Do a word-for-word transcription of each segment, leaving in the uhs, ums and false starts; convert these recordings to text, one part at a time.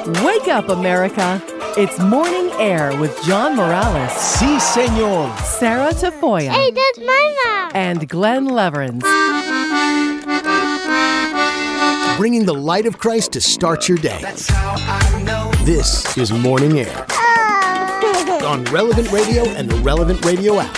Wake up, America. It's Morning Air with John Morales. Si, senor. Sarah Tafoya. Hey, that's my mom. And Glenn Leverins. Bringing the light of Christ to start your day. That's how I know. This is Morning Air. On Relevant Radio and the Relevant Radio app.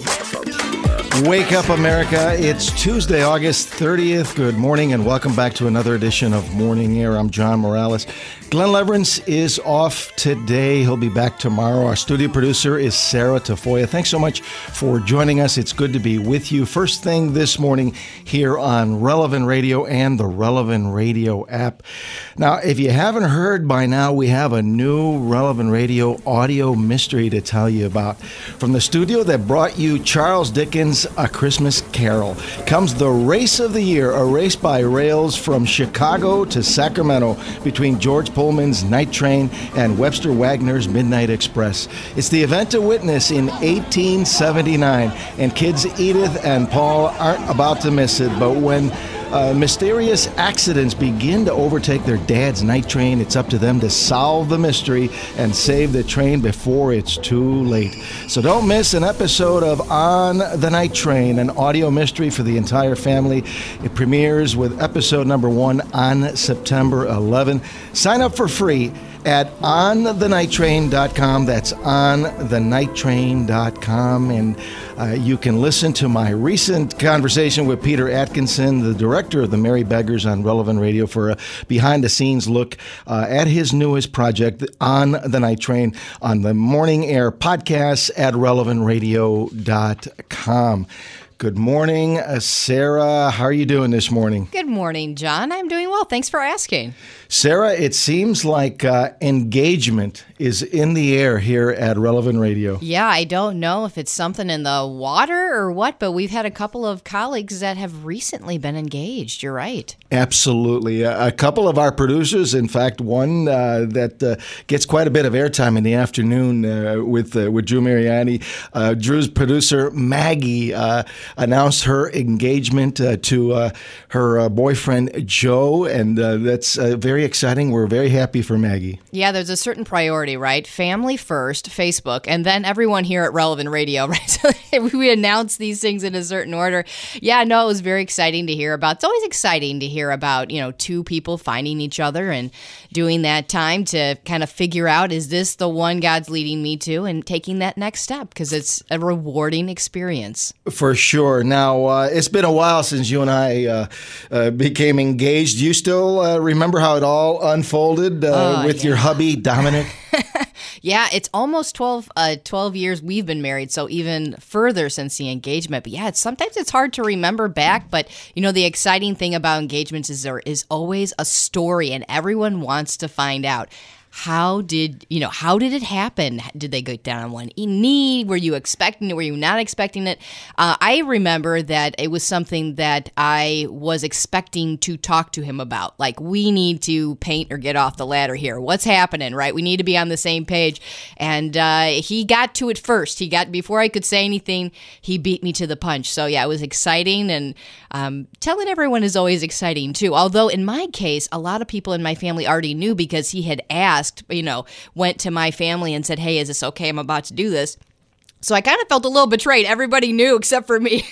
Wake up, America. It's Tuesday, August thirtieth. Good morning and welcome back to another edition of Morning Air. I'm John Morales. Glenn Leverins is off today. He'll be back tomorrow. Our studio producer is Sarah Tafoya. Thanks so much for joining us. It's good to be with you. First thing this morning here on Relevant Radio and the Relevant Radio app. Now, if you haven't heard by now, we have a new Relevant Radio audio mystery to tell you about. From the studio that brought you Charles Dickens' A Christmas Carol comes the race of the year, a race by rails from Chicago to Sacramento between George Pullman's Night Train and Webster Wagner's Midnight Express. It's the event to witness in eighteen seventy-nine, and kids Edith and Paul aren't about to miss it, but when Uh, mysterious accidents begin to overtake their dad's night train, it's up to them to solve the mystery and save the train before it's too late. So don't miss an episode of On the Night Train, an audio mystery for the entire family. It premieres with episode number one on September eleventh. Sign up for free at on the night train dot com. That's on the night train dot com. And uh, you can listen to my recent conversation with Peter Atkinson, the director of the Merry Beggars on Relevant Radio, for a behind-the-scenes look uh, at his newest project, On the Night Train, on the Morning Air podcast at relevant radio dot com. Good morning, uh, Sarah. How are you doing this morning? Good morning, John. I'm doing well. Thanks for asking. Sarah, it seems like uh, engagement is in the air here at Relevant Radio. Yeah, I don't know if it's something in the water or what, but we've had a couple of colleagues that have recently been engaged. You're right. Absolutely. A, a couple of our producers, in fact, one uh, that uh, gets quite a bit of airtime in the afternoon uh, with uh, with Drew Mariani. Uh, Drew's producer, Maggie, uh, announced her engagement uh, to uh, her uh, boyfriend, Joe, and uh, that's uh, very exciting. We're very happy for Maggie. Yeah, there's a certain priority, right? Family first, Facebook, and then everyone here at Relevant Radio, right? So we announce these things in a certain order. Yeah, no, it was very exciting to hear about. It's always exciting to hear about, you know, two people finding each other and doing that time to kind of figure out, is this the one God's leading me to, and taking that next step, because it's a rewarding experience. For sure. Now, uh, it's been a while since you and I uh, uh, became engaged. Do you still uh, remember how it all unfolded uh, oh, with yeah. your hubby, Dominic? Yeah, it's almost twelve, uh, twelve years we've been married, so even further since the engagement. But yeah, it's, sometimes it's hard to remember back, but you know, the exciting thing about engagements is there is always a story, and everyone wants to find out. How did, you know, how did it happen? Did they go down on one knee? Were you expecting it? Were you not expecting it? Uh, I remember that it was something that I was expecting to talk to him about. Like, we need to paint or get off the ladder here. What's happening, right? We need to be on the same page. And uh, he got to it first. He got, before I could say anything, he beat me to the punch. So yeah, it was exciting. And um, telling everyone is always exciting too. Although in my case, a lot of people in my family already knew, because he had asked, you know, went to my family and said, hey, is this okay? I'm about to do this. So I kind of felt a little betrayed. Everybody knew except for me.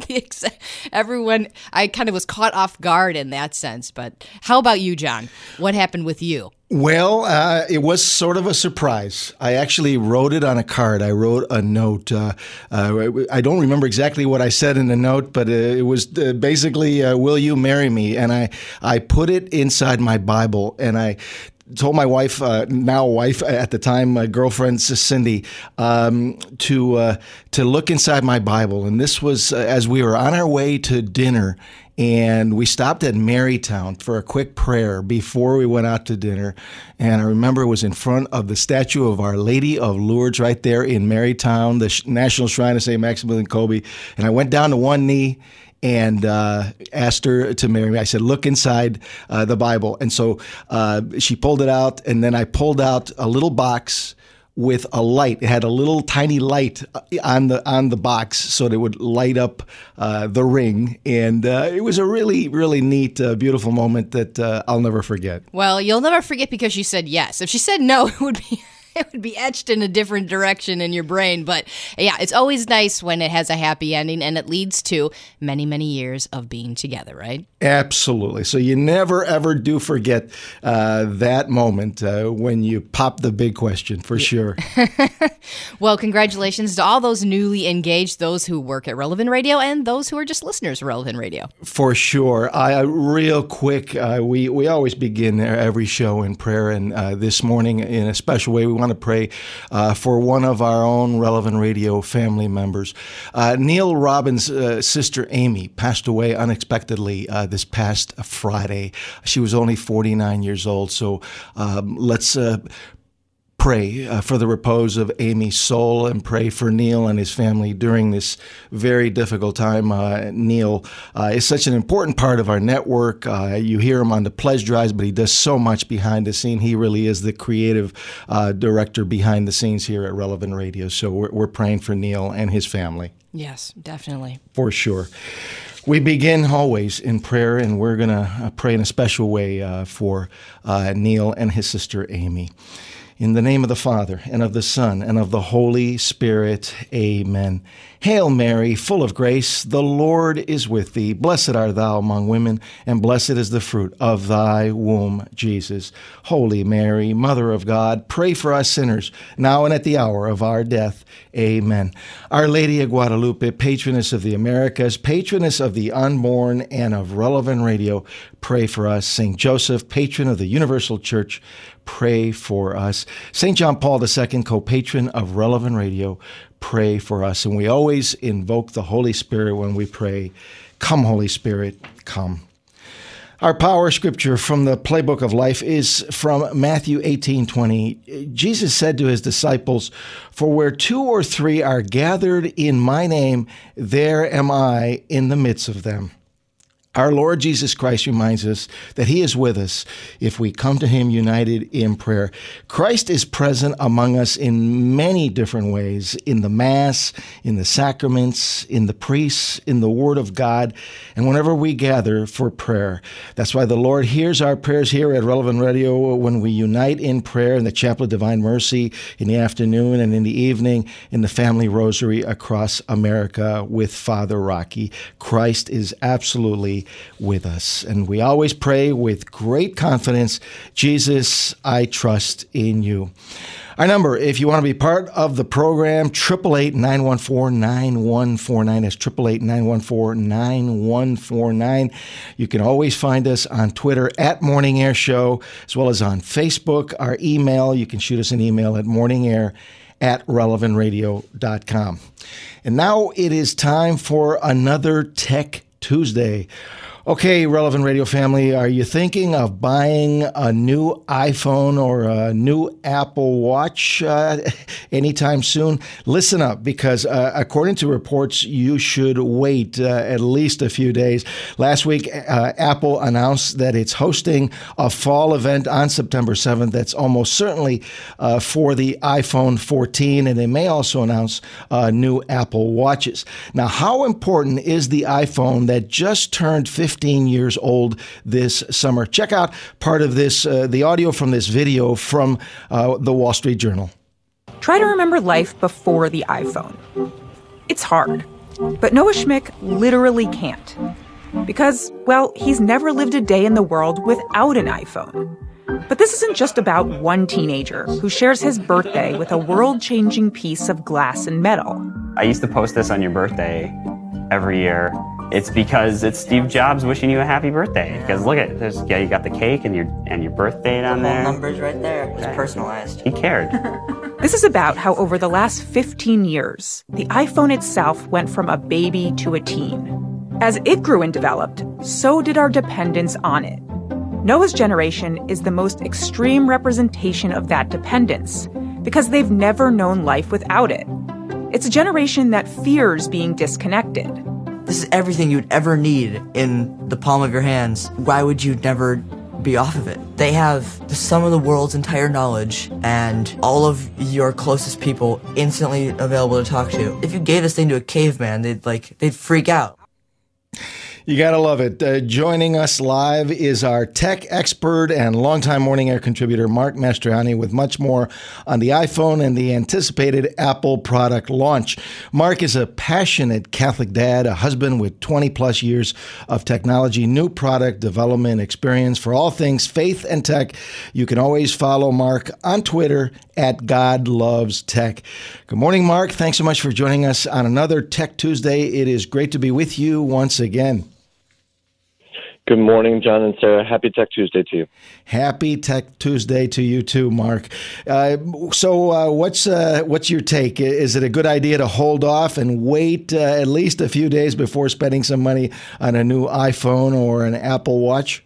Everyone, I kind of was caught off guard in that sense. But how about you, John? What happened with you? Well, uh, it was sort of a surprise. I actually wrote it on a card. I wrote a note. Uh, uh, I don't remember exactly what I said in the note, but uh, it was uh, basically, uh, will you marry me? And I, I put it inside my Bible, and I told my wife, uh, now wife at the time, my girlfriend Cindy, um, to uh, to look inside my Bible. And this was uh, as we were on our way to dinner, and we stopped at Marytown for a quick prayer before we went out to dinner. And I remember it was in front of the statue of Our Lady of Lourdes right there in Marytown, the National Shrine of Saint Maximilian Kolbe. And I went down to one knee and uh, asked her to marry me. I said, look inside uh, the Bible. And so uh, she pulled it out, and then I pulled out a little box with a light. It had a little tiny light on the on the box so that it would light up uh, the ring. And uh, it was a really, really neat, uh, beautiful moment that uh, I'll never forget. Well, you'll never forget because she said yes. If she said no, it would be... it would be etched in a different direction in your brain. But yeah, it's always nice when it has a happy ending and it leads to many, many years of being together, right? Absolutely. So you never, ever do forget uh, that moment uh, when you pop the big question, for sure. Well, congratulations to all those newly engaged, those who work at Relevant Radio and those who are just listeners of Relevant Radio. For sure. I, real quick, uh, we, we always begin every show in prayer, and uh, this morning in a special way, we want to pray uh, for one of our own Relevant Radio family members. Uh, Neil Robbins' uh, sister Amy passed away unexpectedly uh, this past Friday. She was only forty-nine years old, so um, let's uh, pray uh, for the repose of Amy's soul and pray for Neil and his family during this very difficult time. Uh, Neil uh, is such an important part of our network. Uh, you hear him on the pledge drives, but he does so much behind the scene. He really is the creative uh, director behind the scenes here at Relevant Radio. So we're, we're praying for Neil and his family. Yes, definitely. For sure. We begin always in prayer, and we're going to pray in a special way uh, for uh, Neil and his sister Amy. In the name of the Father, and of the Son, and of the Holy Spirit, amen. Hail Mary, full of grace, the Lord is with thee. Blessed art thou among women, and blessed is the fruit of thy womb, Jesus. Holy Mary, Mother of God, pray for us sinners, now and at the hour of our death. Amen. Our Lady of Guadalupe, patroness of the Americas, patroness of the unborn and of Relevant Radio, pray for us. Saint Joseph, patron of the Universal Church, pray for us. Saint John Paul the Second, co-patron of Relevant Radio, pray for us. And we always invoke the Holy Spirit when we pray. Come, Holy Spirit, come. Our power scripture from the Playbook of Life is from Matthew eighteen twenty. Jesus said to his disciples, "For where two or three are gathered in my name, there am I in the midst of them." Our Lord Jesus Christ reminds us that he is with us if we come to him united in prayer. Christ is present among us in many different ways, in the Mass, in the sacraments, in the priests, in the Word of God, and whenever we gather for prayer. That's why the Lord hears our prayers here at Relevant Radio when we unite in prayer in the Chapel of Divine Mercy in the afternoon and in the evening in the Family Rosary across America with Father Rocky. Christ is absolutely with us. And we always pray with great confidence, Jesus, I trust in you. Our number, if you want to be part of the program, eight eight eight, nine one four, nine one four nine. That's eight eight eight, nine one four, nine one four nine. You can always find us on Twitter at Morning Air Show, as well as on Facebook. Our email, you can shoot us an email at morningair at relevant radio dot com. And now it is time for another Tech Tuesday. Okay, Relevant Radio family, are you thinking of buying a new iPhone or a new Apple Watch uh, anytime soon? Listen up, because uh, according to reports, you should wait uh, at least a few days. Last week, uh, Apple announced that it's hosting a fall event on September seventh that's almost certainly uh, for the iPhone fourteen, and they may also announce uh, new Apple Watches. Now, how important is the iPhone that just turned fifteen years old this summer? Check out part of this, uh, the audio from this video from uh, the Wall Street Journal. Try to remember life before the iPhone. It's hard, but Noah Schmick literally can't. Because, well, he's never lived a day in the world without an iPhone. But this isn't just about one teenager who shares his birthday with a world-changing piece of glass and metal. I used to post this on your birthday every year. It's because it's Steve Jobs wishing you a happy birthday. Because look at there's yeah, you got the cake and your and your birth date on there. Numbers right there. It's right. Personalized. He cared. This is about how over the last fifteen years, the iPhone itself went from a baby to a teen. As it grew and developed, so did our dependence on it. Noah's generation is the most extreme representation of that dependence because they've never known life without it. It's a generation that fears being disconnected. This is everything you'd ever need in the palm of your hands. Why would you never be off of it. They have the sum of the world's entire knowledge and all of your closest people instantly available to talk to. If you gave this thing to a caveman, they'd like they'd freak out. You got to love it. Uh, joining us live is our tech expert and longtime Morning Air contributor, Mark Mastriani, with much more on the iPhone and the anticipated Apple product launch. Mark is a passionate Catholic dad, a husband with twenty plus years of technology, new product development experience for all things faith and tech. You can always follow Mark on Twitter at God Loves Tech. Good morning, Mark. Thanks so much for joining us on another Tech Tuesday. It is great to be with you once again. Good morning, John and Sarah. Happy Tech Tuesday to you. Happy Tech Tuesday to you too, Mark. Uh, so uh, what's uh, what's your take? Is it a good idea to hold off and wait uh, at least a few days before spending some money on a new iPhone or an Apple Watch?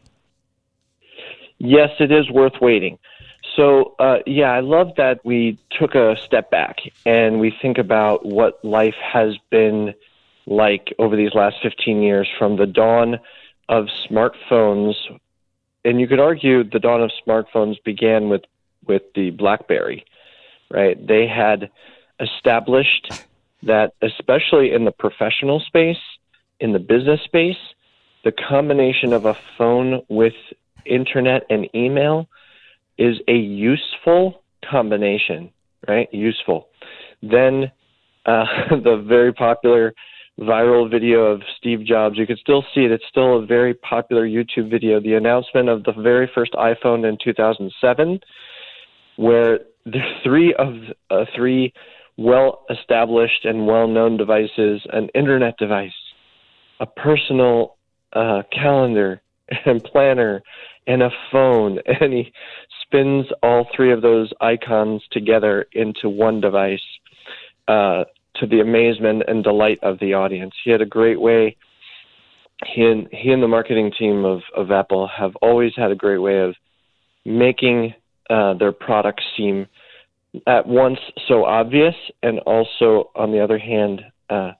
Yes, it is worth waiting. So, uh, yeah, I love that we took a step back and we think about what life has been like over these last fifteen years from the dawn of smartphones. And you could argue the dawn of smartphones began with, with the BlackBerry, right? They had established that, especially in the professional space, in the business space, the combination of a phone with internet and email is a useful combination, right? Useful. Then uh, the very popular viral video of Steve Jobs, you can still see it. It's still a very popular YouTube video. The announcement of the very first iPhone in two thousand seven, where the three of uh, three well-established and well-known devices, an internet device, a personal uh, calendar and planner, and a phone, and he spins all three of those icons together into one device, uh, to the amazement and delight of the audience. He had a great way, he and, he and the marketing team of, of Apple have always had a great way of making uh, their products seem at once so obvious and also, on the other hand, uh,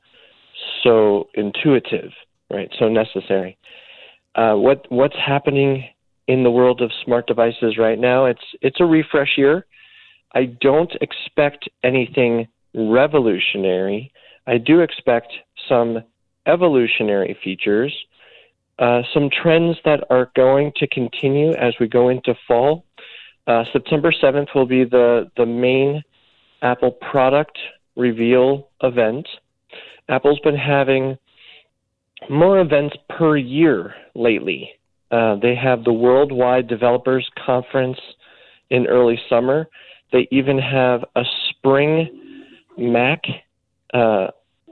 so intuitive, right? So necessary. Uh, what what's happening in the world of smart devices right now? It's it's a refresh year. I don't expect anything revolutionary. I do expect some evolutionary features, uh, some trends that are going to continue as we go into fall. Uh, September seventh will be the, the main Apple product reveal event. Apple's been having more events per year lately. Uh, they have the Worldwide Developers Conference in early summer. They even have a spring Mac uh,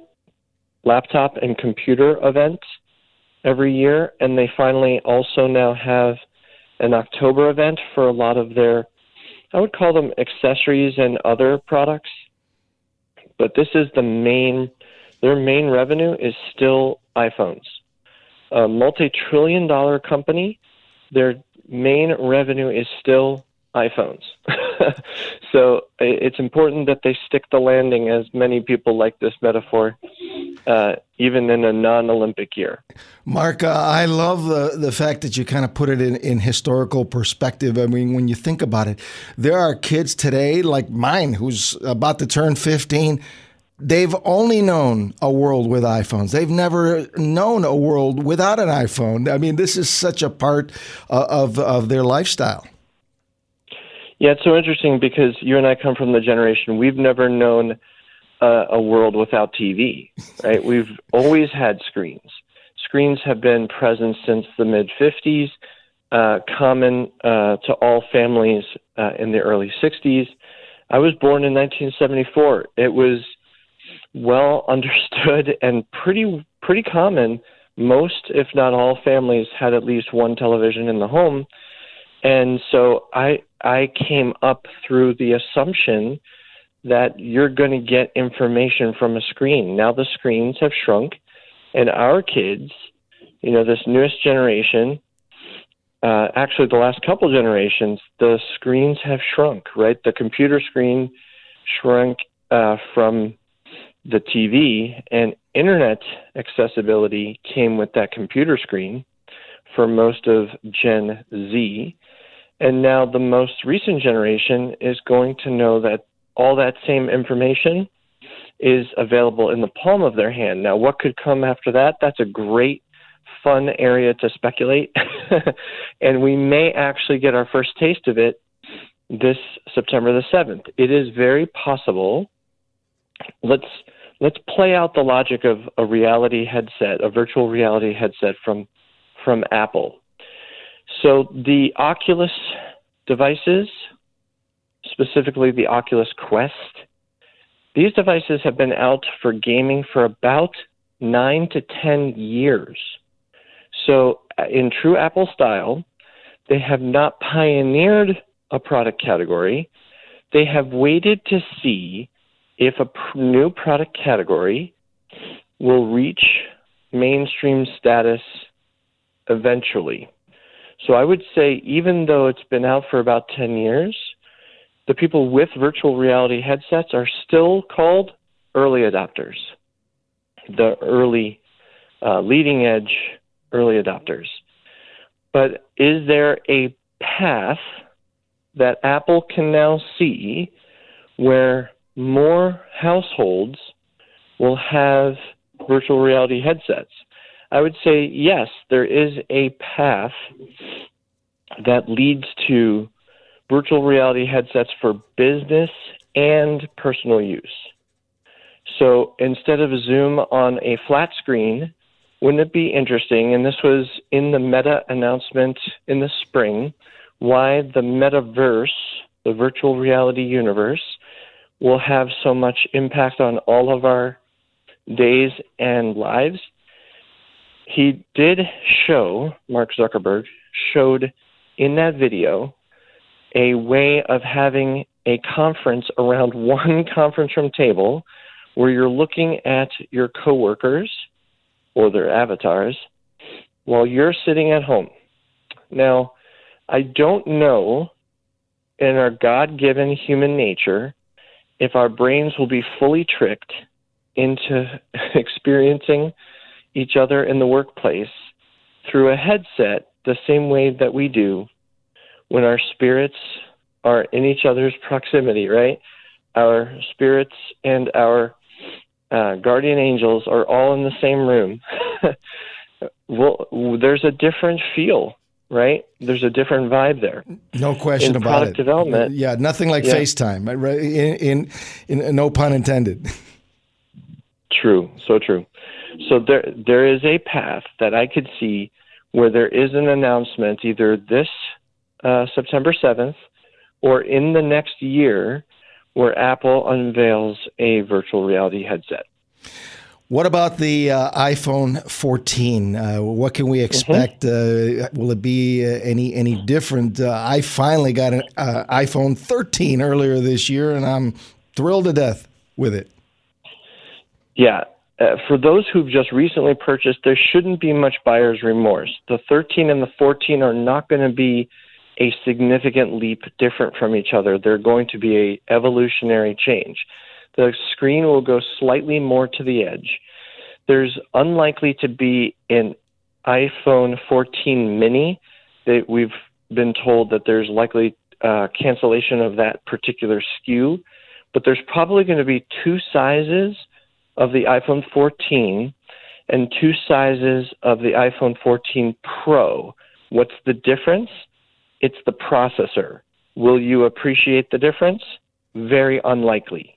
laptop and computer event every year, and they finally also now have an October event for a lot of their, I would call them accessories and other products. But this is the main, their main revenue is still iPhones. A multi-trillion dollar company, their main revenue is still iPhones. So it's important that they stick the landing, as many people like this metaphor, uh, even in a non-Olympic year. Mark, uh, I love the, the fact that you kind of put it in, in historical perspective. I mean, when you think about it, there are kids today like mine who's about to turn fifteen. They've only known a world with iPhones. They've never known a world without an iPhone. I mean, this is such a part uh, of, of their lifestyle. Yeah, it's so interesting because you and I come from the generation, we've never known uh, a world without T V, right? We've always had screens. Screens have been present since the mid-fifties, uh, common uh, to all families uh, in the early sixties. I was born in nineteen seventy-four. It was well understood and pretty pretty common. Most, if not all, families had at least one television in the home. And so I I came up through the assumption that you're going to get information from a screen. Now the screens have shrunk, and our kids, you know, this newest generation, uh, actually the last couple generations, the screens have shrunk, right? The computer screen shrunk uh, from the T V, and internet accessibility came with that computer screen. for most of Gen Z. And now the most recent generation is going to know that all that same information is available in the palm of their hand. Now, what could come after that? That's a great, fun area to speculate. And we may actually get our first taste of it this September the seventh. It is very possible. Let's let's play out the logic of a reality headset, a virtual reality headset from from Apple. So the Oculus devices, specifically the Oculus Quest, these devices have been out for gaming for about nine to ten years. So in true Apple style, they have not pioneered a product category. They have waited to see if a pr- new product category will reach mainstream status eventually. So I would say even though it's been out for about ten years, the people with virtual reality headsets are still called early adopters, the early uh, leading edge early adopters. But is there a path that Apple can now see where more households will have virtual reality headsets? I would say yes, there is a path that leads to virtual reality headsets for business and personal use. So instead of Zoom on a flat screen, wouldn't it be interesting, and this was in the Meta announcement in the spring, why the metaverse, the virtual reality universe, will have so much impact on all of our days and lives? He did show, Mark Zuckerberg showed in that video a way of having a conference around one conference room table where you're looking at your coworkers or their avatars while you're sitting at home. Now, I don't know in our God-given human nature if our brains will be fully tricked into experiencing each other in the workplace through a headset the same way that we do when our spirits are in each other's proximity, right? Our spirits and our uh, guardian angels are all in the same room. Well, there's a different feel, right? There's a different vibe there. No question in about product it. development. Yeah, nothing like yeah. FaceTime, right? In, in, in no pun intended. True, so true. So there, there is a path that I could see where there is an announcement either this uh, September seventh or in the next year where Apple unveils a virtual reality headset. What about the uh, iPhone fourteen? Uh, what can we expect? Mm-hmm. Uh, will it be uh, any any different? Uh, I finally got an uh, iPhone thirteen earlier this year, and I'm thrilled to death with it. Yeah. Uh, for those who've just recently purchased, there shouldn't be much buyer's remorse. The thirteen and the fourteen are not going to be a significant leap different from each other. They're going to be a evolutionary change. The screen will go slightly more to the edge. There's unlikely to be an iPhone fourteen mini. That we've been told that there's likely uh, cancellation of that particular S K U, but there's probably going to be two sizes of the iPhone fourteen and two sizes of the iPhone fourteen Pro. What's the difference? It's the processor. Will you appreciate the difference? Very unlikely.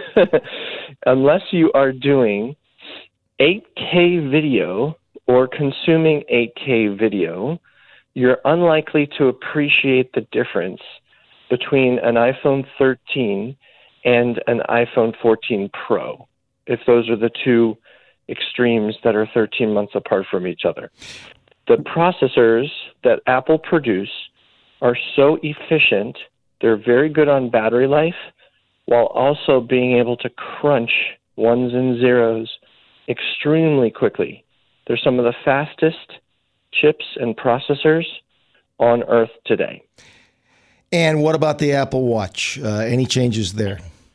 Unless you are doing eight K video or consuming eight K video, you're unlikely to appreciate the difference between an iPhone thirteen and an iPhone fourteen Pro, if those are the two extremes that are thirteen months apart from each other. The processors that Apple produce are so efficient, they're very good on battery life, while also being able to crunch ones and zeros extremely quickly. They're some of the fastest chips and processors on Earth today. And what about the Apple Watch? Uh, any changes there?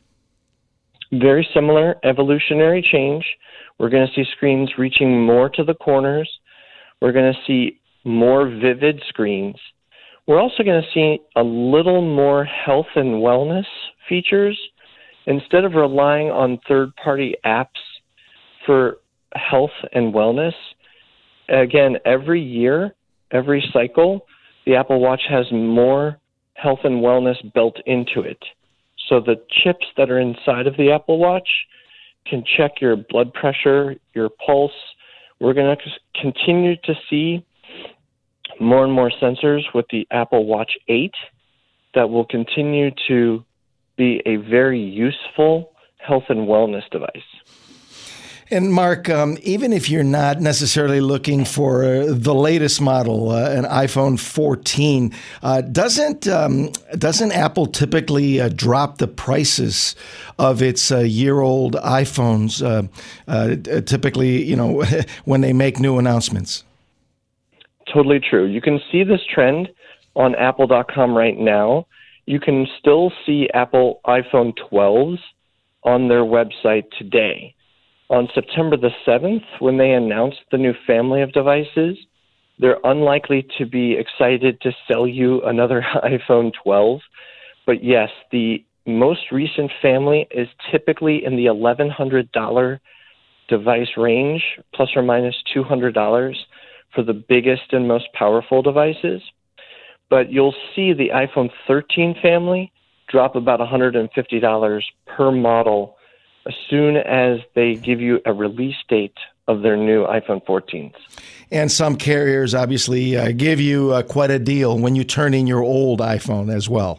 Very similar evolutionary change. We're going to see screens reaching more to the corners. We're going to see more vivid screens. We're also going to see a little more health and wellness features. Instead of relying on third-party apps for health and wellness, again, every year, every cycle, the Apple Watch has more health and wellness built into it. So the chips that are inside of the Apple Watch can check your blood pressure, your pulse. We're going to continue to see more and more sensors with the Apple Watch eight that will continue to be a very useful health and wellness device. And Mark, um, even if you're not necessarily looking for uh, the latest model, uh, an iPhone fourteen, uh, doesn't um, doesn't Apple typically uh, drop the prices of its uh, year-old iPhones? Uh, uh, typically, you know, when they make new announcements. Totally true. You can see this trend on Apple dot com right now. You can still see Apple iPhone twelves on their website today. On September the seventh, when they announced the new family of devices, they're unlikely to be excited to sell you another iPhone twelve. But yes, the most recent family is typically in the eleven hundred dollars device range, plus or minus two hundred dollars for the biggest and most powerful devices. But you'll see the iPhone thirteen family drop about one hundred fifty dollars per model as soon as they give you a release date of their new iPhone fourteens. And some carriers obviously uh, give you uh, quite a deal when you turn in your old iPhone as well.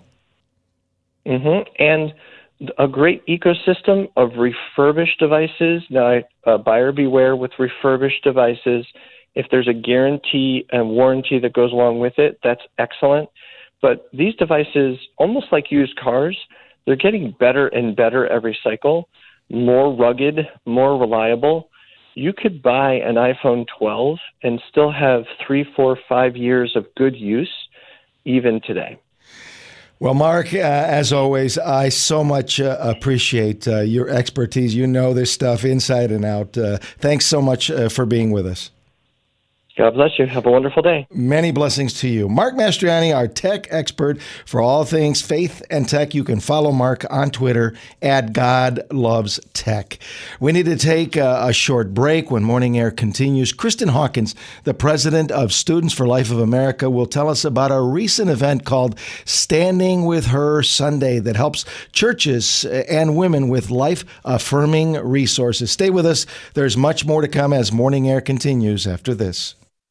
Mm-hmm. And a great ecosystem of refurbished devices. Now, uh, buyer beware with refurbished devices. If there's a guarantee and warranty that goes along with it, that's excellent. But these devices, almost like used cars, they're getting better and better every cycle. More rugged, more reliable. You could buy an iPhone twelve and still have three, four, five years of good use even today. Well, Mark, uh, as always, I so much uh, appreciate uh, your expertise. You know this stuff inside and out. Uh, thanks so much uh, for being with us. God bless you. Have a wonderful day. Many blessings to you. Mark Mastriani, our tech expert for all things faith and tech. You can follow Mark on Twitter at God Loves Tech. We need to take a, a short break. When Morning Air continues, Kristen Hawkins, the president of Students for Life of America, will tell us about a recent event called Standing with Her Sunday that helps churches and women with life-affirming resources. Stay with us. There's much more to come as Morning Air continues after this.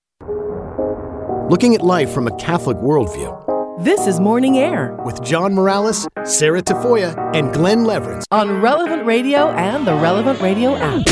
Looking at life from a Catholic worldview. This is Morning Air With John Morales, Sarah Tafoya, and Glenn Leverance. on Relevant Radio and the Relevant Radio app.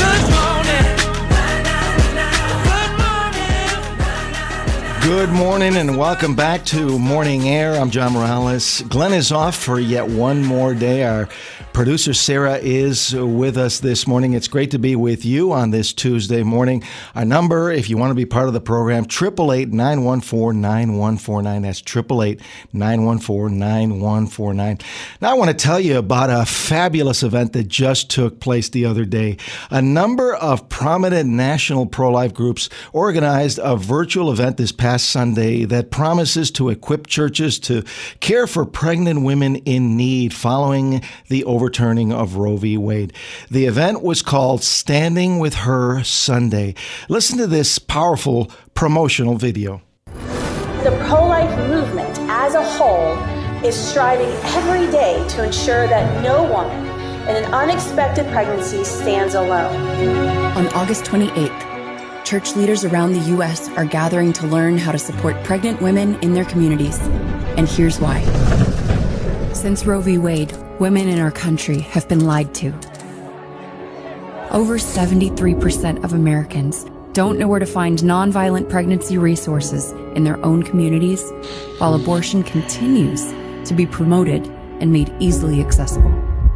Good morning and welcome back to Morning Air. I'm John Morales. Glenn is off for yet one more day. Our producer Sarah is with us this morning. It's great to be with you on this Tuesday morning. Our number, if you want to be part of the program, eight eight eight, nine one four, nine one four nine. That's eight eight eight, nine one four, nine one four nine. Now I want to tell you about a fabulous event that just took place the other day. A number of prominent national pro-life groups organized a virtual event this past Sunday that promises to equip churches to care for pregnant women in need following the overturning of Roe v. Wade. The event was called Standing with Her Sunday. Listen to this powerful promotional video. The pro-life movement as a whole is striving every day to ensure that no woman in an unexpected pregnancy stands alone. On August twenty-eighth, church leaders around the U S are gathering to learn how to support pregnant women in their communities. And here's why. Since Roe v. Wade, women in our country have been lied to. Over seventy-three percent of Americans don't know where to find nonviolent pregnancy resources in their own communities, while abortion continues to be promoted and made easily accessible.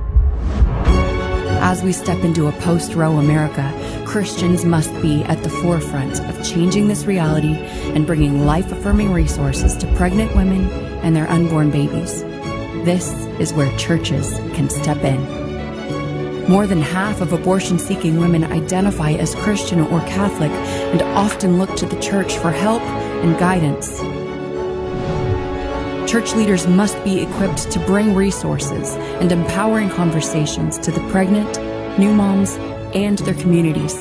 As we step into a post-Roe America, Christians must be at the forefront of changing this reality and bringing life-affirming resources to pregnant women and their unborn babies. This is where churches can step in. More than half of abortion-seeking women identify as Christian or Catholic and often look to the church for help and guidance. Church leaders must be equipped to bring resources and empowering conversations to the pregnant, new moms, and their communities.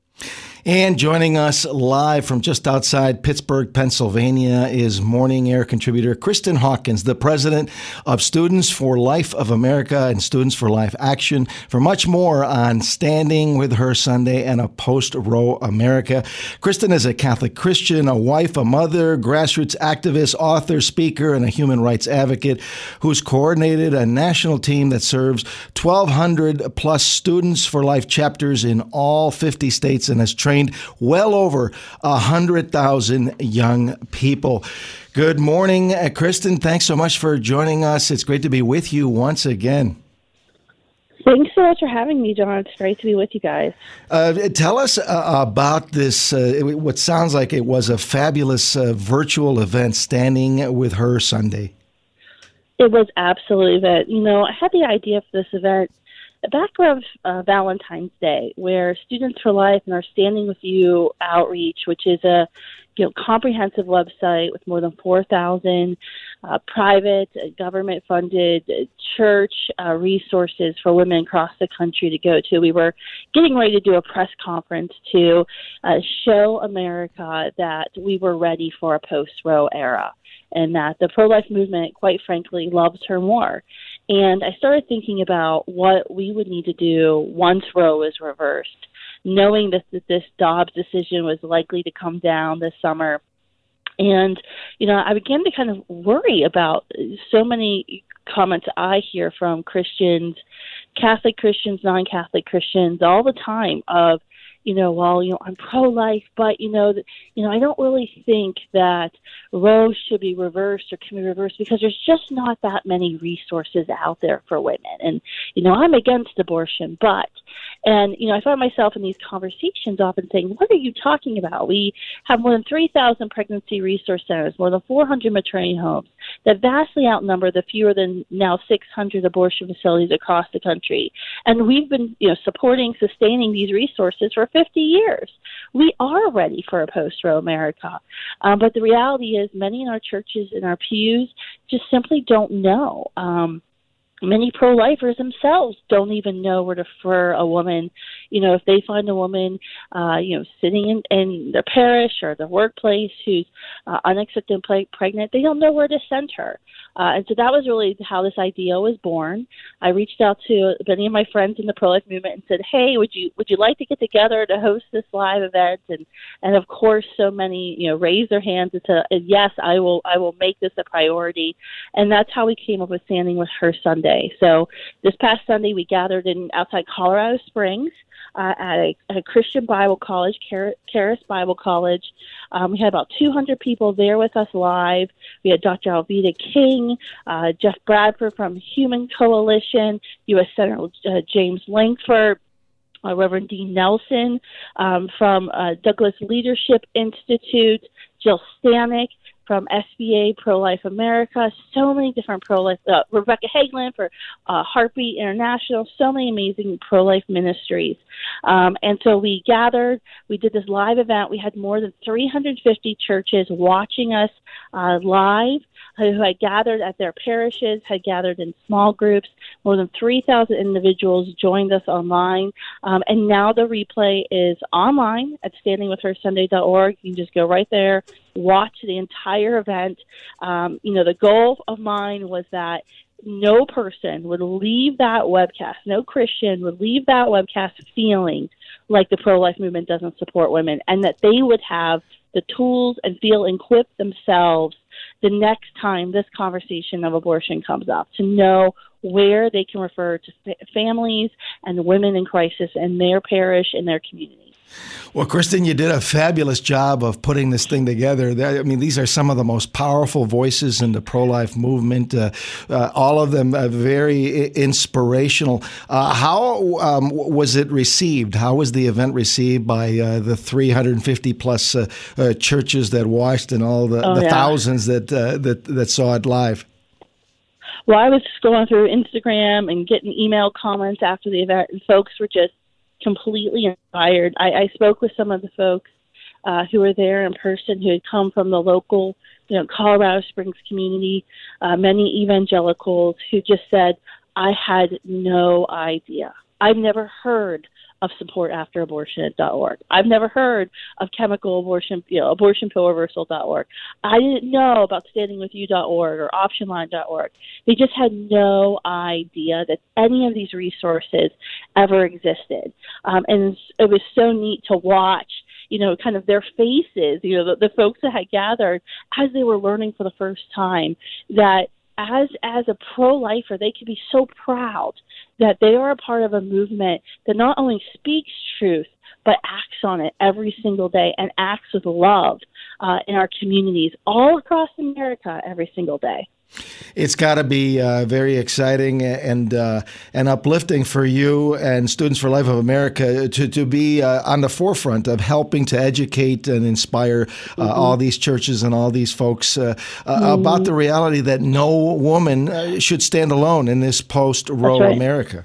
And joining us live from just outside Pittsburgh, Pennsylvania, is Morning Air contributor Kristen Hawkins, the president of Students for Life of America and Students for Life Action, for much more on Standing with Her Sunday and a Post-Roe America. Kristen is a Catholic Christian, a wife, a mother, grassroots activist, author, speaker, and a human rights advocate who's coordinated a national team that serves twelve hundred plus Students for Life chapters in all fifty states and has trained well over one hundred thousand young people. Good morning, uh, Kristen. Thanks so much for joining us. It's great to be with you once again. Thanks so much for having me, John. It's great to be with you guys. Uh, tell us uh, about this, uh, what sounds like it was a fabulous uh, virtual event, Standing with Her Sunday. It was absolutely that. You know, I had the idea for this event back of uh, Valentine's Day, where Students for Life and our Standing With You outreach, which is a you know comprehensive website with more than four thousand uh, private, uh, government-funded uh, church uh, resources for women across the country to go to. We were getting ready to do a press conference to uh, show America that we were ready for a post-Roe era, and that the pro-life movement, quite frankly, loves her more. And I started thinking about what we would need to do once Roe was reversed, knowing that, that this Dobbs decision was likely to come down this summer. And, you know, I began to kind of worry about so many comments I hear from Christians, Catholic Christians, non-Catholic Christians, all the time of, you know, well, you know, I'm pro-life, but, you know, that, you know, I don't really think that Roe should be reversed or can be reversed because there's just not that many resources out there for women. And, you know, I'm against abortion, but, and, you know, I find myself in these conversations often saying, what are you talking about? We have more than three thousand pregnancy resource centers, more than four hundred maternity homes that vastly outnumber the fewer than now six hundred abortion facilities across the country. And we've been, you know, supporting, sustaining these resources for fifty years. We are ready for a post-Roe America. Um, but the reality is many in our churches, in our pews, just simply don't know. Um, Many pro-lifers themselves don't even know where to refer a woman. You know, if they find a woman, uh, you know, sitting in, in their parish or their workplace who's uh, unacceptably pregnant, they don't know where to send her. Uh, and so that was really how this idea was born. I reached out to many of my friends in the pro-life movement and said, hey, would you would you like to get together to host this live event? And and of course, so many, you know, raised their hands and said, yes, I will I will make this a priority. And that's how we came up with Standing with Her Sunday. So this past Sunday, we gathered in outside Colorado Springs uh, at, a, at a Christian Bible college, Charis Bible College. Um, we had about two hundred people there with us live. We had Doctor Alveda King, uh, Jeff Bradford from Human Coalition, U S Senator uh, James Lankford, uh, Reverend Dean Nelson um, from uh, Douglas Leadership Institute, Jill Stanek from S B A Pro-Life America, so many different pro-life, uh, Rebecca Hagelin for uh, Heartbeat International, so many amazing pro-life ministries. Um, and so we gathered, we did this live event. We had more than three hundred fifty churches watching us uh, live, who had gathered at their parishes, had gathered in small groups. More than three thousand individuals joined us online. Um, and now the replay is online at standing with her sunday dot org. You can just go right there, watch the entire event. Um, you know, the goal of mine was that no person would leave that webcast, no Christian would leave that webcast feeling like the pro-life movement doesn't support women, and that they would have the tools and feel equipped themselves the next time this conversation of abortion comes up, to know where they can refer to families and women in crisis in their parish, in their community. Well, Kristen, you did a fabulous job of putting this thing together. I mean, these are some of the most powerful voices in the pro-life movement, uh, uh, all of them uh, very inspirational. Uh, how um, was it received? How was the event received by uh, the three hundred fifty plus uh, uh, churches that watched and all the, oh, the yeah. thousands that, uh, that, that saw it live? well, I was scrolling through Instagram and getting email comments after the event, and folks were just completely inspired. I, I spoke with some of the folks uh, who were there in person, who had come from the local, you know, Colorado Springs community, uh, many evangelicals who just said, I had no idea. I've never heard of support after abortion dot org. I've never heard of chemical abortion, you know, abortion pill reversal dot org. I didn't know about standing with you dot org or option line dot org. They just had no idea that any of these resources ever existed. Um, and it was so neat to watch, you know, kind of their faces, you know, the, the folks that had gathered as they were learning for the first time that as as a pro-lifer, they can be so proud that they are a part of a movement that not only speaks truth, but acts on it every single day and acts with love uh, in our communities all across America every single day. It's got to be uh, very exciting and uh, and uplifting for you and Students for Life of America to, to be uh, on the forefront of helping to educate and inspire uh, mm-hmm. all these churches and all these folks uh, uh, mm-hmm. about the reality that no woman uh, should stand alone in this post-Roe right. America.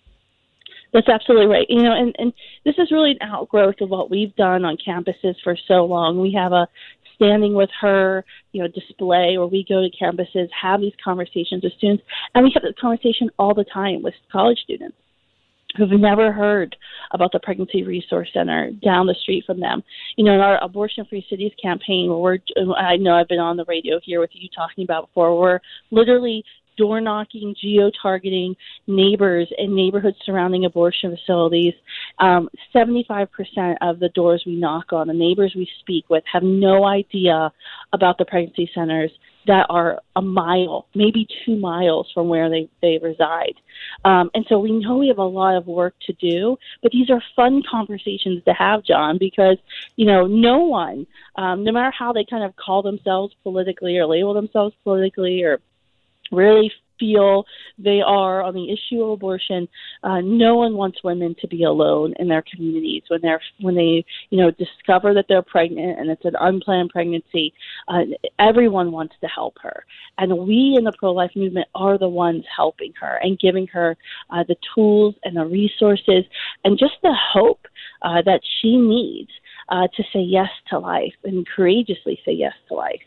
That's absolutely right. You know, and, and this is really an outgrowth of what we've done on campuses for so long. We have a Standing with Her, you know, display where we go to campuses, have these conversations with students, and we have this conversation all the time with college students who've never heard about the Pregnancy Resource Center down the street from them. You know, in our Abortion Free Cities campaign, where we're, I know I've been on the radio here with you talking about before, we're literally door knocking, geo-targeting neighbors in neighborhoods surrounding abortion facilities. Um, seventy-five percent of the doors we knock on, the neighbors we speak with, have no idea about the pregnancy centers that are a mile, maybe two miles from where they, they reside. Um, and so we know we have a lot of work to do, but these are fun conversations to have, John, because, you know, no one, um, no matter how they kind of call themselves politically or label themselves politically or really feel they are on the issue of abortion, uh, no one wants women to be alone in their communities when they're when they you know discover that they're pregnant and it's an unplanned pregnancy. Uh, everyone wants to help her, and we in the pro-life movement are the ones helping her and giving her uh, the tools and the resources and just the hope uh, that she needs uh, to say yes to life and courageously say yes to life.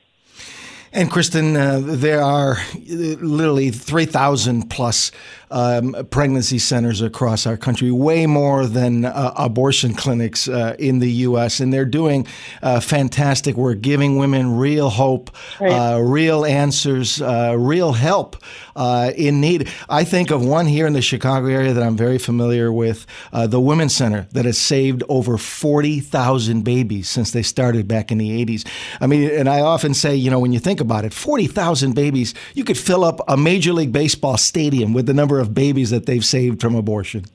And Kristen, uh, there are literally three thousand plus um, pregnancy centers across our country, way more than uh, abortion clinics uh, in the U S, and they're doing uh, fantastic work, giving women real hope, right. uh, real answers, uh, real help uh, in need. I think of one here in the Chicago area that I'm very familiar with, uh, the Women's Center, that has saved over forty thousand babies since they started back in the eighties. I mean, and I often say, you know, when you think about it, forty thousand babies, you could fill up a Major League Baseball stadium with the number of babies that they've saved from abortion.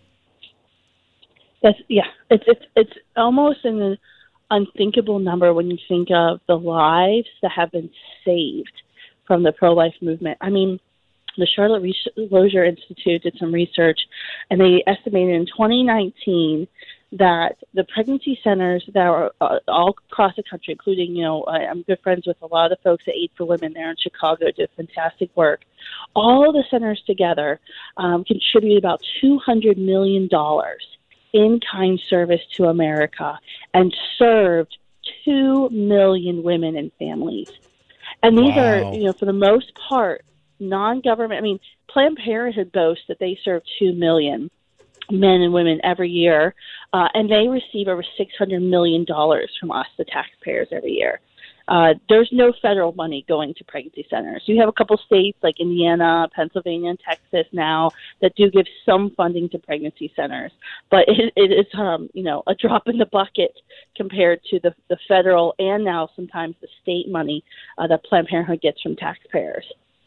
That's, yeah, it's, it's, it's almost an unthinkable number when you think of the lives that have been saved from the pro-life movement. I mean, the Charlotte Rozier Institute did some research, and they estimated in twenty nineteen that the pregnancy centers that are uh, all across the country, including, you know, I, I'm good friends with a lot of the folks at Aid for Women there in Chicago, did fantastic work. All the centers together um, contribute about two hundred million dollars in kind service to America and served two million women and families. And these wow. are, you know, for the most part, non-government. I mean, Planned Parenthood boasts that they serve two million men and women every year, uh, and they receive over six hundred million dollars from us, the taxpayers, every year. Uh, there's no federal money going to pregnancy centers. You have a couple states like Indiana, Pennsylvania, and Texas now that do give some funding to pregnancy centers, but it, it is, um, you know, a drop in the bucket compared to the, the federal and now sometimes the state money uh, that Planned Parenthood gets from taxpayers.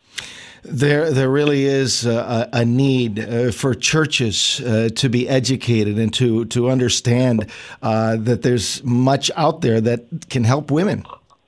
There, there really is a, a need uh, for churches uh, to be educated and to to understand uh, that there's much out there that can help women.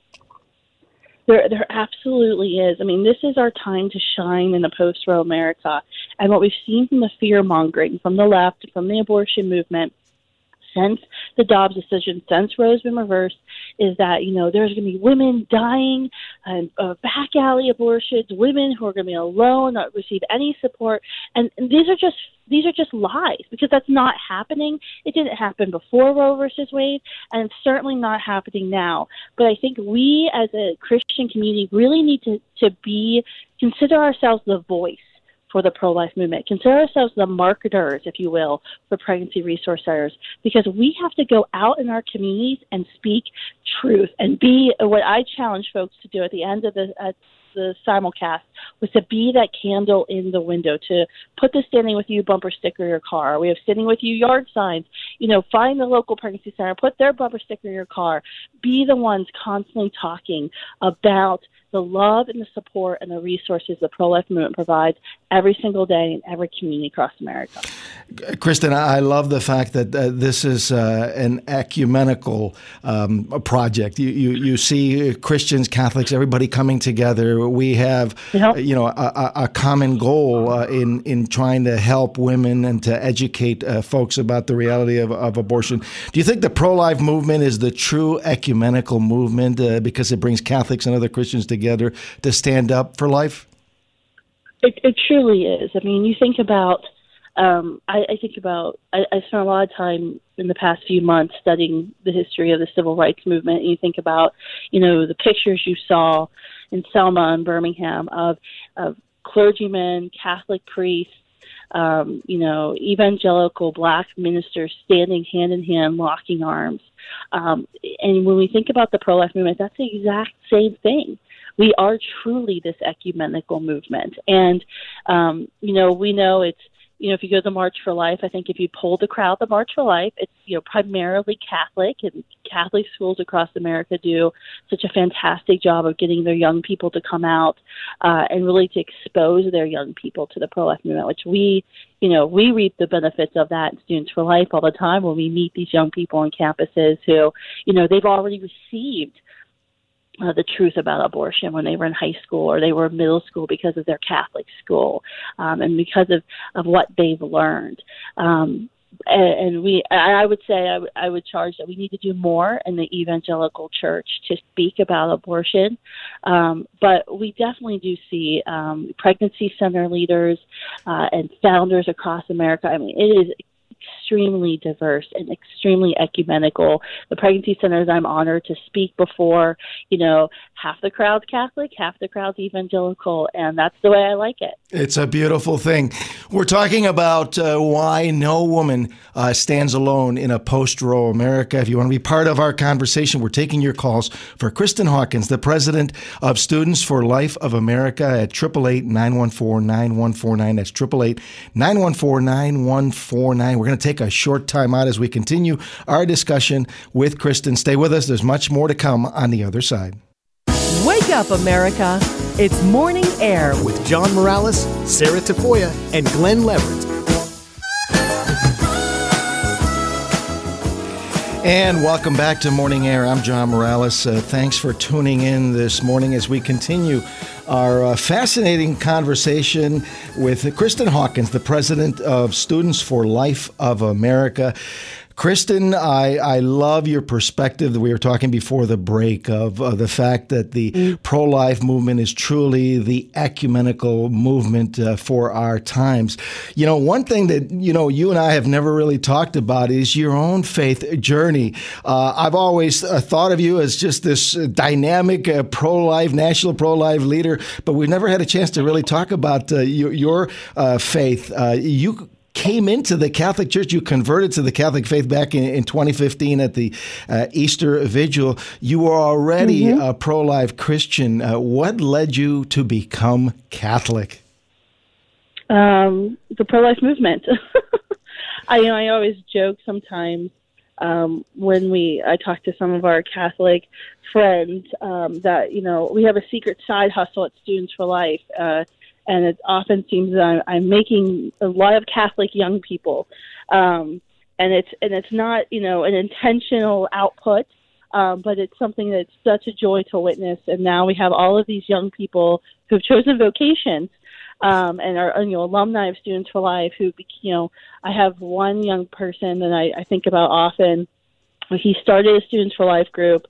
There, there absolutely is. I mean, this is our time to shine in a post-Roe America, and what we've seen from the fear mongering from the left, from the abortion movement, since the Dobbs decision, since Roe's been reversed, is that, you know, there's going to be women dying and uh, back alley abortions, women who are going to be alone, not receive any support. And, and these are just these are just lies, because that's not happening. It didn't happen before Roe versus Wade, and it's certainly not happening now. But I think we as a Christian community really need to, to be, consider ourselves the voice for the pro-life movement. Consider ourselves the marketers, if you will, for pregnancy resource centers, because we have to go out in our communities and speak truth and be what I challenge folks to do at the end of the uh, the simulcast was to be that candle in the window, to put the Standing With You bumper sticker in your car. We have Standing With You yard signs. You know, find the local pregnancy center, put their bumper sticker in your car. Be the ones constantly talking about the love and the support and the resources the pro-life movement provides every single day in every community across America. Kristen, I love the fact that uh, this is uh, an ecumenical um, project. You, you you see Christians, Catholics, everybody coming together. We have, yep. you know, a, a common goal uh, in in trying to help women and to educate uh, folks about the reality of, of abortion. Do you think the pro-life movement is the true ecumenical movement uh, because it brings Catholics and other Christians together to stand up for life? It, it truly is. I mean, you think about, um, I, I think about, I, I spent a lot of time in the past few months studying the history of the civil rights movement, and you think about, you know, the pictures you saw in Selma and Birmingham of, of clergymen, Catholic priests, um, you know, evangelical black ministers standing hand in hand, locking arms. Um, and when we think about the pro-life movement, that's the exact same thing. We are truly this ecumenical movement. And, um, you know, we know it's, you know, if you go to the March for Life, I think if you poll the crowd, the March for Life, it's, you know, primarily Catholic, and Catholic schools across America do such a fantastic job of getting their young people to come out uh, and really to expose their young people to the pro-life movement, which we, you know, we reap the benefits of that in Students for Life all the time when we meet these young people on campuses who, you know, they've already received Uh, the truth about abortion when they were in high school or they were in middle school because of their Catholic school um, and because of, of what they've learned. Um, and, and we, I would say, I, w- I would charge that we need to do more in the evangelical church to speak about abortion. Um, but we definitely do see um, pregnancy center leaders uh, and founders across America. I mean, it is extremely diverse and extremely ecumenical. The pregnancy centers I'm honored to speak before, you know, half the crowd's Catholic, half the crowd's evangelical, and that's the way I like it. It's a beautiful thing. We're talking about uh, why no woman uh, stands alone in a post-Roe America. If you want to be part of our conversation, we're taking your calls for Kristen Hawkins, the president of Students for Life of America, at eight eight eight, nine one four, nine one four nine. That's eight eight eight, nine one four, nine one four nine. We're going to take a short time out as we continue our discussion with Kristen. Stay with us. There's much more to come on the other side. Wake up, America. It's Morning Air with John Morales, Sarah Tafoya, and Glenn Leverett. And welcome back to Morning Air. I'm John Morales. Uh, thanks for tuning in this morning as we continue our uh, fascinating conversation with Kristen Hawkins, the president of Students for Life of America. Kristen, I, I love your perspective that we were talking before the break of uh, the fact that the mm. pro-life movement is truly the ecumenical movement uh, for our times. You know, one thing that, you know, you and I have never really talked about is your own faith journey. Uh, I've always uh, thought of you as just this dynamic uh, pro-life, national pro-life leader, but we've never had a chance to really talk about uh, your, your uh, faith. Uh, you came into the Catholic Church. You converted to the Catholic faith back in, in twenty fifteen at the uh, Easter Vigil. You were already mm-hmm. a pro-life Christian. Uh, what led you to become Catholic? Um, the pro-life movement. I, you know, I always joke sometimes um, when we I talk to some of our Catholic friends um, that, you know, we have a secret side hustle at Students for Life. Uh, And it often seems that I'm, I'm making a lot of Catholic young people, um, and it's and it's not, you know, an intentional output, um, but it's something that's such a joy to witness. And now we have all of these young people who've chosen vocations um, and are you know alumni of Students for Life. Who you know, I have one young person that I, I think about often. He started a Students for Life group.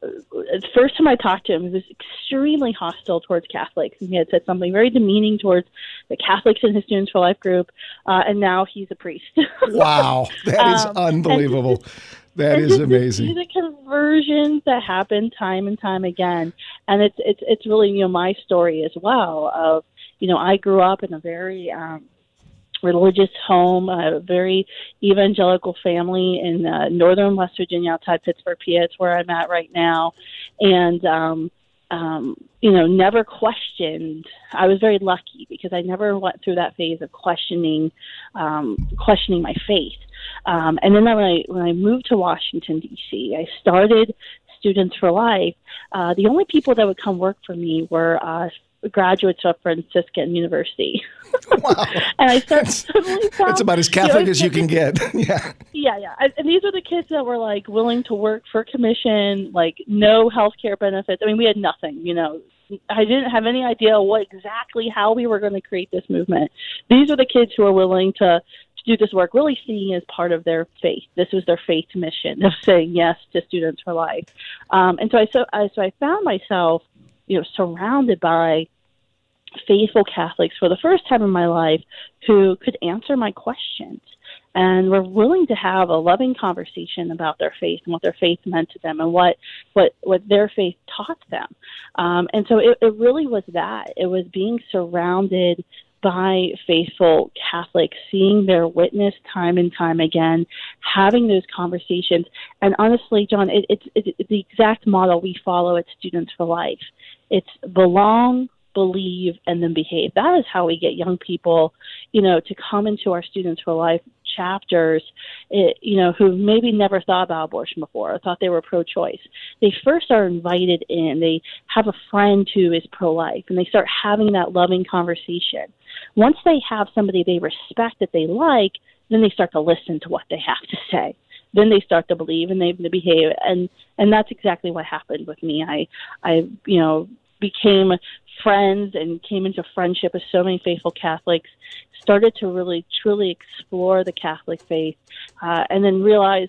The first time I talked to him, he was extremely hostile towards Catholics, and he had said something very demeaning towards the Catholics in his Students for Life group, uh, and now he's a priest. Wow, that is um, unbelievable. And, that and is amazing. The, the conversions that happen time and time again, and it's it's it's really you know my story as well. Of you know I grew up in a very um, religious home, a very evangelical family in uh, northern West Virginia, outside Pittsburgh, P A. It's where I'm at right now, and um, um, you know, never questioned. I was very lucky because I never went through that phase of questioning, um, questioning my faith. Um, and then when I when I moved to Washington D C, I started Students for Life. Uh, the only people that would come work for me were uh, graduates of Franciscan University. Wow. And I started suddenly found, That's about as Catholic you know, as you can get. Yeah. Yeah, yeah. And, and these were the kids that were like willing to work for commission, like no health care benefits. I mean, we had nothing, you know. I didn't have any idea what exactly how we were going to create this movement. These are the kids who are willing to, to do this work, really seeing it as part of their faith. This was their faith mission of saying yes to Students for Life. Um, and so I so I so I found myself, you know, surrounded by faithful Catholics for the first time in my life who could answer my questions and were willing to have a loving conversation about their faith and what their faith meant to them and what what, what their faith taught them. Um, and so it, it really was that. It was being surrounded by faithful Catholics, seeing their witness time and time again, having those conversations. And honestly, John, it, it's, it's the exact model we follow at Students for Life. It's belong, believe, and then behave. That is how we get young people, you know, to come into our Students for Life chapters, it, you know, who maybe never thought about abortion before or thought they were pro-choice. They first are invited in. They have a friend who is pro-life, and they start having that loving conversation. Once they have somebody they respect that they like, then they start to listen to what they have to say. Then they start to believe and they behave, and and that's exactly what happened with me. I, I, you know, became friends and came into friendship with so many faithful Catholics, started to really, truly explore the Catholic faith, uh, and then realized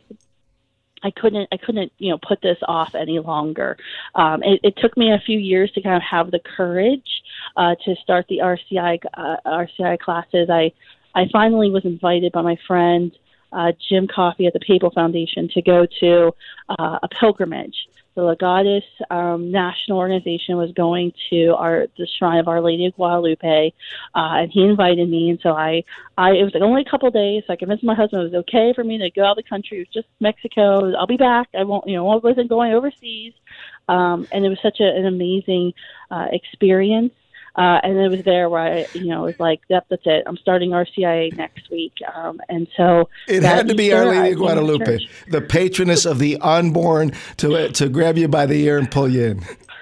I couldn't, I couldn't, you know, put this off any longer. Um, it, it took me a few years to kind of have the courage uh, to start the R C I, uh, R C I classes. I, I finally was invited by my friend uh, Jim Coffey at the Papal Foundation to go to uh, a pilgrimage. The Legatus um, National Organization was going to our the Shrine of Our Lady of Guadalupe, uh, and he invited me. And so I, I it was like only a couple of days. So I convinced my husband it was okay for me to go out of the country. It was just Mexico. I'll be back. I won't, you know, I wasn't going overseas. Um, and it was such a, an amazing uh, experience. Uh, and it was there where I, you know, it was like, yep, that's it. I'm starting R C I A next week. Um, and so it had to be Our Lady of Guadalupe, the patroness of the unborn, to uh, to grab you by the ear and pull you in.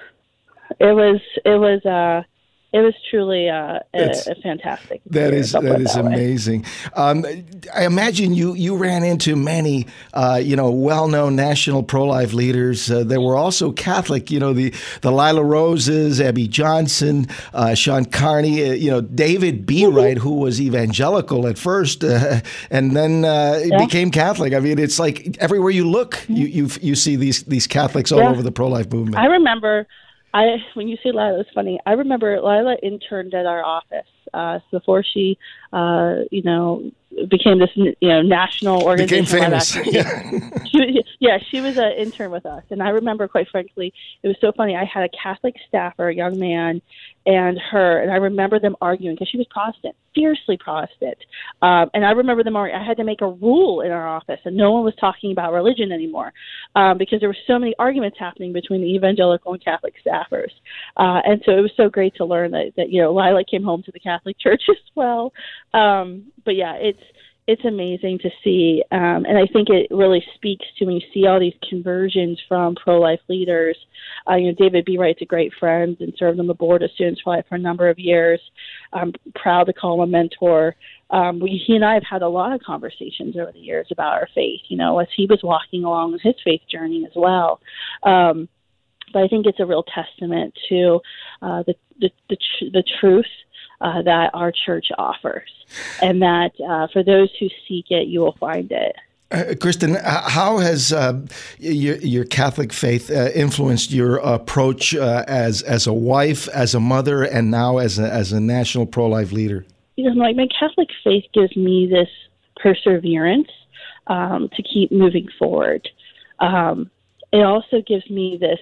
It was, it was, uh, it was truly uh, a, a fantastic. That is that is that amazing. Um, I imagine you you ran into many uh, you know well-known national pro-life leaders. Uh, that were also Catholic. You know the the Lila Roses, Abby Johnson, uh, Sean Carney. Uh, you know David B. Wright, who was evangelical at first, uh, and then uh, yeah. became Catholic. I mean, it's like everywhere you look, you you you see these these Catholics all yeah. over the pro-life movement. I remember. I when you say Lila, it's funny. I remember Lila interned at our office uh, before she, uh, you know, became this you know national organization. Became famous. Yeah. she, yeah, she was an intern with us, and I remember, quite frankly, it was so funny. I had a Catholic staffer, a young man, and her, and I remember them arguing because she was Protestant, fiercely Protestant. Um, and I remember them arguing. I had to make a rule in our office, and no one was talking about religion anymore um, because there were so many arguments happening between the evangelical and Catholic staffers. Uh, and so it was so great to learn that, that you know, Lila came home to the Catholic Church as well. Um, but yeah, it's it's amazing to see, um, and I think it really speaks to when you see all these conversions from pro-life leaders. Uh, you know, David B. Wright's a great friend and served on the board of Students for Life for a number of years. I'm proud to call him a mentor. Um, we, he and I have had a lot of conversations over the years about our faith, you know, as he was walking along his faith journey as well. Um, but I think it's a real testament to uh, the, the, the, tr- the truth uh, that our church offers, and that uh, for those who seek it, you will find it. Uh, Kristen, how has uh, your, your Catholic faith uh, influenced your approach uh, as as a wife, as a mother, and now as a, as a national pro-life leader? You know, my, my Catholic faith gives me this perseverance um, to keep moving forward. Um, it also gives me this,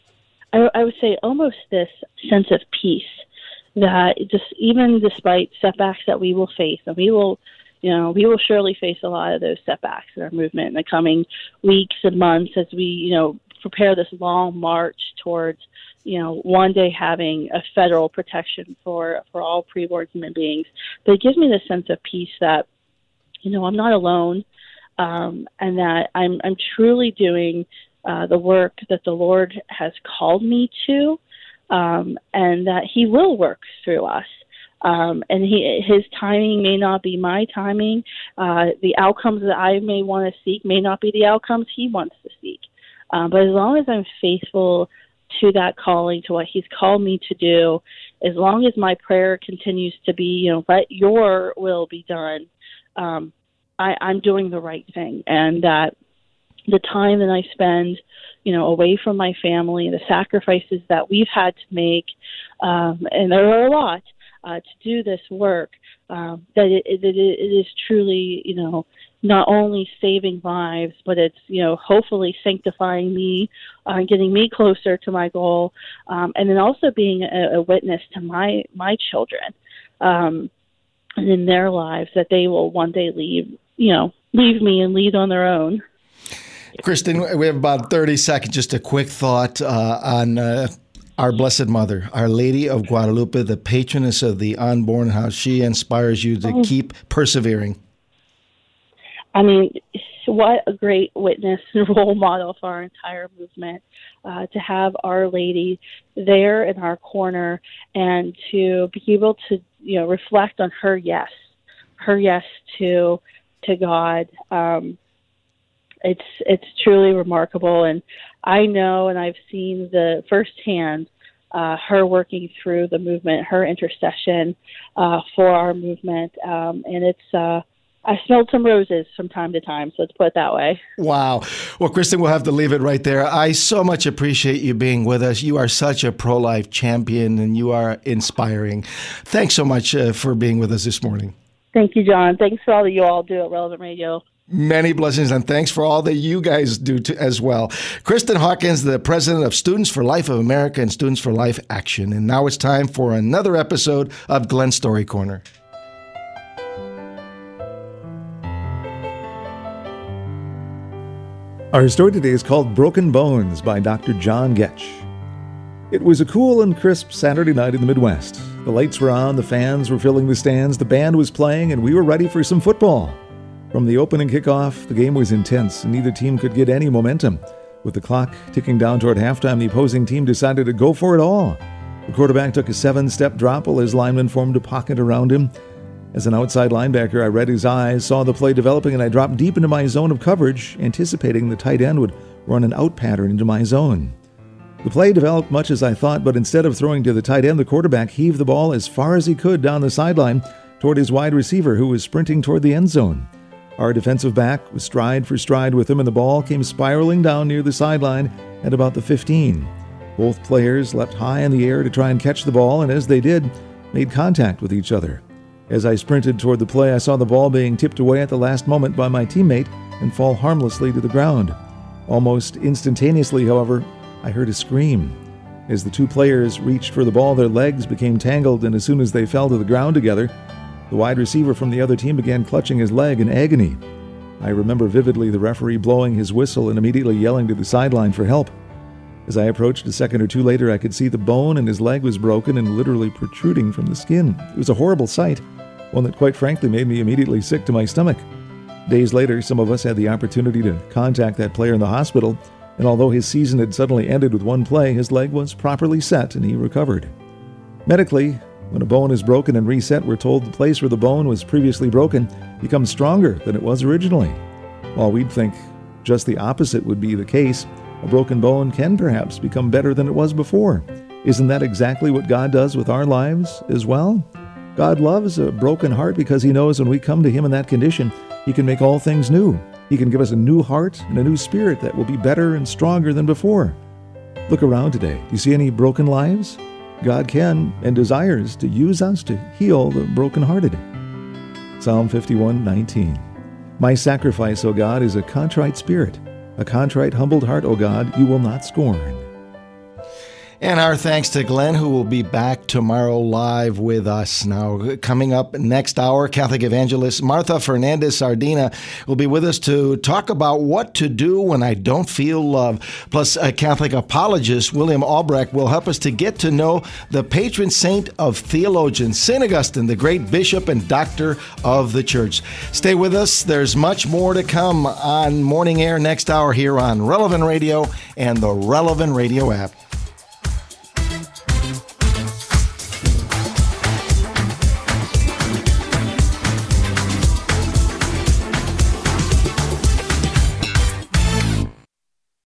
I, I would say, almost this sense of peace that just even despite setbacks that we will face, and we will. You know, we will surely face a lot of those setbacks in our movement in the coming weeks and months as we, you know, prepare this long march towards, you know, one day having a federal protection for, for all preborn human beings. But it gives me the sense of peace that, you know, I'm not alone, um, and that I'm I'm truly doing uh, the work that the Lord has called me to, um, and that He will work through us. Um, and he, his timing may not be my timing. Uh, the outcomes that I may want to seek may not be the outcomes he wants to seek. Um, but as long as I'm faithful to that calling, to what he's called me to do, as long as my prayer continues to be, you know, let your will be done, um, I, I'm doing the right thing. And that the time that I spend, you know, away from my family, the sacrifices that we've had to make, um, and there are a lot, Uh, to do this work, um, that it, it, it is truly, you know, not only saving lives, but it's, you know, hopefully sanctifying me, uh, getting me closer to my goal, um, and then also being a, a witness to my my children, um, and in their lives that they will one day leave, you know, leave me and lead on their own. Kristen, we have about thirty seconds. Just a quick thought uh, on. Uh, Our Blessed Mother, Our Lady of Guadalupe, the patroness of the unborn, how she inspires you to Oh. keep persevering. I mean, what a great witness and role model for our entire movement, uh, to have Our Lady there in our corner and to be able to, you know, reflect on her yes, her yes to to God. Um, it's it's truly remarkable, and I know, and I've seen the firsthand uh, her working through the movement, her intercession uh, for our movement, um, and it's. Uh, I smelled some roses from time to time, so let's put it that way. Wow. Well, Kristen, we'll have to leave it right there. I so much appreciate you being with us. You are such a pro-life champion, and you are inspiring. Thanks so much uh, for being with us this morning. Thank you, John. Thanks for all that you all do at Relevant Radio. Many blessings, and thanks for all that you guys do to, as well. Kristen Hawkins, the president of Students for Life of America and Students for Life Action. And now it's time for another episode of Glenn Story Corner. Our story today is called Broken Bones by Doctor John Getch. It was a cool and crisp Saturday night in the Midwest. The lights were on, the fans were filling the stands, the band was playing, and we were ready for some football. From the opening kickoff, the game was intense, and neither team could get any momentum. With the clock ticking down toward halftime, the opposing team decided to go for it all. The quarterback took a seven-step drop while his linemen formed a pocket around him. As an outside linebacker, I read his eyes, saw the play developing, and I dropped deep into my zone of coverage, anticipating the tight end would run an out pattern into my zone. The play developed much as I thought, but instead of throwing to the tight end, the quarterback heaved the ball as far as he could down the sideline toward his wide receiver, who was sprinting toward the end zone. Our defensive back was stride for stride with him, and the ball came spiraling down near the sideline at about the fifteen. Both players leapt high in the air to try and catch the ball, and as they did, made contact with each other. As I sprinted toward the play, I saw the ball being tipped away at the last moment by my teammate and fall harmlessly to the ground. Almost instantaneously, however, I heard a scream. As the two players reached for the ball, their legs became tangled, and as soon as they fell to the ground together, the wide receiver from the other team began clutching his leg in agony. I remember vividly the referee blowing his whistle and immediately yelling to the sideline for help. As I approached a second or two later, I could see the bone in his leg was broken and literally protruding from the skin. It was a horrible sight, one that quite frankly made me immediately sick to my stomach. Days later, some of us had the opportunity to contact that player in the hospital, and although his season had suddenly ended with one play, his leg was properly set and he recovered. Medically, when a bone is broken and reset, we're told the place where the bone was previously broken becomes stronger than it was originally. While we'd think just the opposite would be the case, a broken bone can perhaps become better than it was before. Isn't that exactly what God does with our lives as well? God loves a broken heart because he knows when we come to him in that condition, he can make all things new. He can give us a new heart and a new spirit that will be better and stronger than before. Look around today. Do you see any broken lives? God can and desires to use us to heal the brokenhearted. Psalm fifty-one nineteen. My sacrifice, O God, is a contrite spirit. A contrite, humbled heart, O God, you will not scorn. And our thanks to Glenn, who will be back tomorrow live with us. Now, coming up next hour, Catholic evangelist Martha Fernandez Sardina will be with us to talk about what to do when I don't feel love. Plus, a Catholic apologist, William Albrecht, will help us to get to know the patron saint of theologians, Saint Augustine, the great bishop and doctor of the church. Stay with us. There's much more to come on Morning Air next hour here on Relevant Radio and the Relevant Radio app.